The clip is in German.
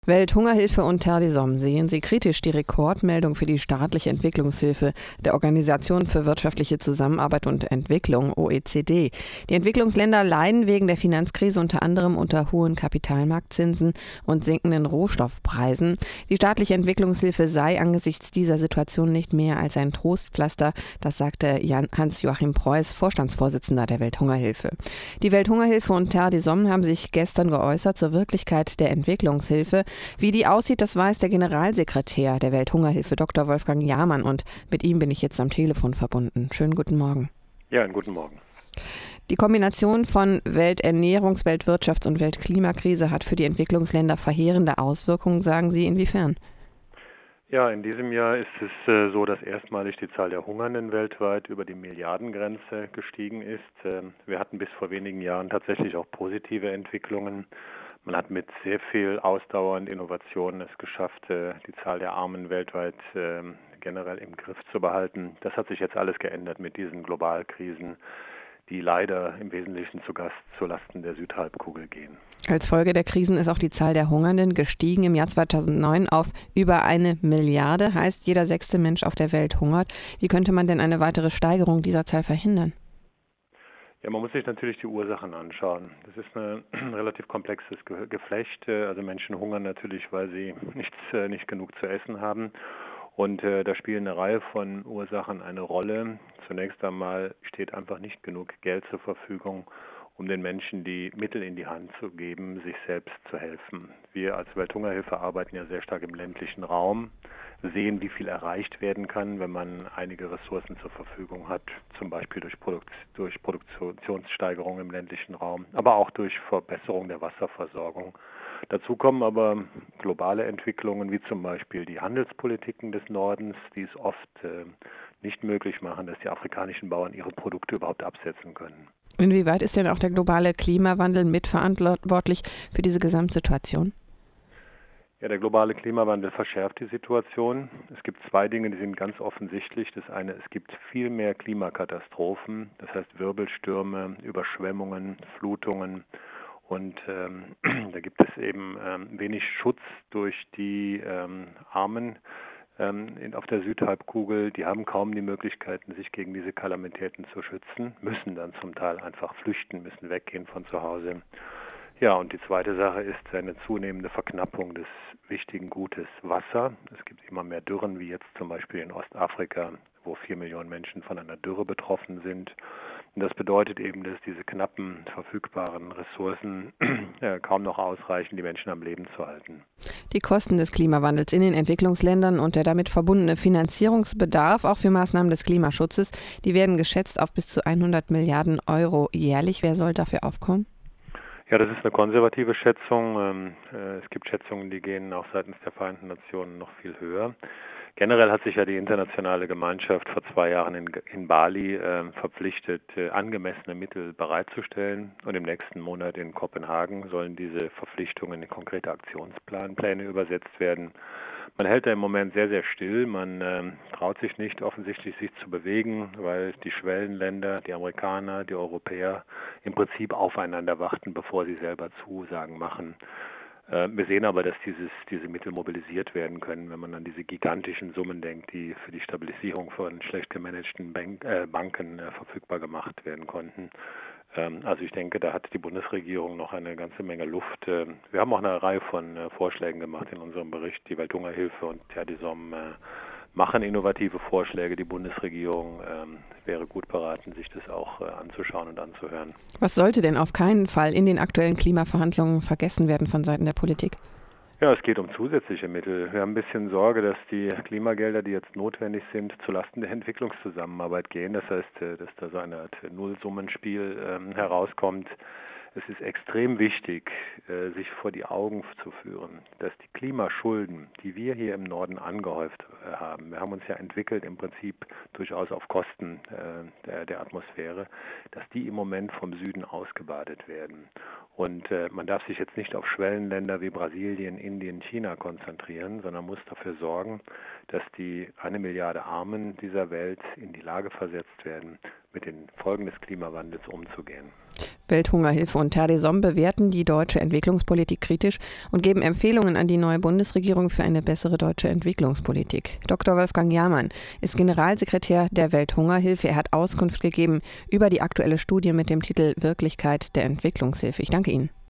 Welthungerhilfe und Terre des Hommes sehen Sie kritisch die Rekordmeldung für die staatliche Entwicklungshilfe der Organisation für wirtschaftliche Zusammenarbeit und Entwicklung (OECD). Die Entwicklungsländer leiden wegen der Finanzkrise unter anderem unter hohen Kapitalmarktzinsen und sinkenden Rohstoffpreisen. Die staatliche Entwicklungshilfe sei angesichts dieser Situation nicht mehr als ein Trostpflaster, das sagte Hans-Joachim Preuß, Vorstandsvorsitzender der Welthungerhilfe. Die Welthungerhilfe und Terre des Hommes haben sich gestern geäußert zur Wirklichkeit der Entwicklungshilfe. Wie die aussieht, das weiß der Generalsekretär der Welthungerhilfe, Dr. Wolfgang Jahrmann, und mit ihm bin ich jetzt am Telefon verbunden. Schönen guten Morgen. Ja, einen guten Morgen. Die Kombination von Welternährungs-, Weltwirtschafts- und Weltklimakrise hat für die Entwicklungsländer verheerende Auswirkungen, sagen Sie, inwiefern? Ja, in diesem Jahr ist es so, dass erstmalig die Zahl der Hungernden weltweit über die Milliardengrenze gestiegen ist. Wir hatten bis vor wenigen Jahren tatsächlich auch positive Entwicklungen. Man hat mit sehr viel Ausdauer und Innovation es geschafft, die Zahl der Armen weltweit generell im Griff zu behalten. Das hat sich jetzt alles geändert mit diesen Globalkrisen, die leider im Wesentlichen zulasten der Südhalbkugel gehen. Als Folge der Krisen ist auch die Zahl der Hungernden gestiegen. Im Jahr 2009 auf über 1 Milliarde, heißt jeder 6. Mensch auf der Welt hungert. Wie könnte man denn eine weitere Steigerung dieser Zahl verhindern? Ja, man muss sich natürlich die Ursachen anschauen. Das ist ein relativ komplexes Geflecht. Also Menschen hungern natürlich, weil sie nicht genug zu essen haben. Und da spielen eine Reihe von Ursachen eine Rolle. Zunächst einmal steht einfach nicht genug Geld zur Verfügung, um den Menschen die Mittel in die Hand zu geben, sich selbst zu helfen. Wir als Welthungerhilfe arbeiten ja sehr stark im ländlichen Raum, sehen, wie viel erreicht werden kann, wenn man einige Ressourcen zur Verfügung hat, zum Beispiel durch Produktionssteigerung im ländlichen Raum, aber auch durch Verbesserung der Wasserversorgung. Dazu kommen aber globale Entwicklungen, wie zum Beispiel die Handelspolitiken des Nordens, die es oft nicht möglich machen, dass die afrikanischen Bauern ihre Produkte überhaupt absetzen können. Inwieweit ist denn auch der globale Klimawandel mitverantwortlich für diese Gesamtsituation? Ja, der globale Klimawandel verschärft die Situation. Es gibt zwei Dinge, die sind ganz offensichtlich. Das eine, es gibt viel mehr Klimakatastrophen, das heißt Wirbelstürme, Überschwemmungen, Flutungen. Und da gibt es eben wenig Schutz durch die Armen auf der Südhalbkugel. Die haben kaum die Möglichkeiten, sich gegen diese Kalamitäten zu schützen, müssen dann zum Teil einfach flüchten, müssen weggehen von zu Hause. Ja, und die zweite Sache ist eine zunehmende Verknappung des wichtigen Gutes Wasser. Es gibt immer mehr Dürren, wie jetzt zum Beispiel in Ostafrika, wo 4 Millionen Menschen von einer Dürre betroffen sind. Und das bedeutet eben, dass diese knappen verfügbaren Ressourcen kaum noch ausreichen, die Menschen am Leben zu halten. Die Kosten des Klimawandels in den Entwicklungsländern und der damit verbundene Finanzierungsbedarf auch für Maßnahmen des Klimaschutzes, die werden geschätzt auf bis zu 100 Milliarden Euro jährlich. Wer soll dafür aufkommen? Ja, das ist eine konservative Schätzung. Es gibt Schätzungen, die gehen auch seitens der Vereinten Nationen noch viel höher. Generell hat sich ja die internationale Gemeinschaft vor 2 Jahren in Bali verpflichtet, angemessene Mittel bereitzustellen. Und im nächsten Monat in Kopenhagen sollen diese Verpflichtungen in konkrete Aktionspläne übersetzt werden. Man hält da im Moment sehr, sehr still. Man traut sich nicht offensichtlich, sich zu bewegen, weil die Schwellenländer, die Amerikaner, die Europäer im Prinzip aufeinander warten, bevor sie selber Zusagen machen. Wir sehen aber, dass diese Mittel mobilisiert werden können, wenn man an diese gigantischen Summen denkt, die für die Stabilisierung von schlecht gemanagten Banken verfügbar gemacht werden konnten. Also ich denke, da hat die Bundesregierung noch eine ganze Menge Luft. Wir haben auch eine Reihe von Vorschlägen gemacht in unserem Bericht. Die Welthungerhilfe und Terre des Hommes machen innovative Vorschläge. Die Bundesregierung wäre gut beraten, sich das auch anzuschauen und anzuhören. Was sollte denn auf keinen Fall in den aktuellen Klimaverhandlungen vergessen werden von Seiten der Politik? Ja, es geht um zusätzliche Mittel. Wir haben ein bisschen Sorge, dass die Klimagelder, die jetzt notwendig sind, zulasten der Entwicklungszusammenarbeit gehen. Das heißt, dass da so eine Art Nullsummenspiel herauskommt. Es ist extrem wichtig, sich vor die Augen zu führen, dass die Klimaschulden, die wir hier im Norden angehäuft haben, wir haben uns ja entwickelt im Prinzip durchaus auf Kosten der Atmosphäre, dass die im Moment vom Süden ausgebadet werden. Und man darf sich jetzt nicht auf Schwellenländer wie Brasilien, Indien, China konzentrieren, sondern muss dafür sorgen, dass die 1 Milliarde Armen dieser Welt in die Lage versetzt werden, mit den Folgen des Klimawandels umzugehen. Welthungerhilfe und Terre des Hommes bewerten die deutsche Entwicklungspolitik kritisch und geben Empfehlungen an die neue Bundesregierung für eine bessere deutsche Entwicklungspolitik. Dr. Wolfgang Jahrmann ist Generalsekretär der Welthungerhilfe. Er hat Auskunft gegeben über die aktuelle Studie mit dem Titel Wirklichkeit der Entwicklungshilfe. Ich danke Ihnen.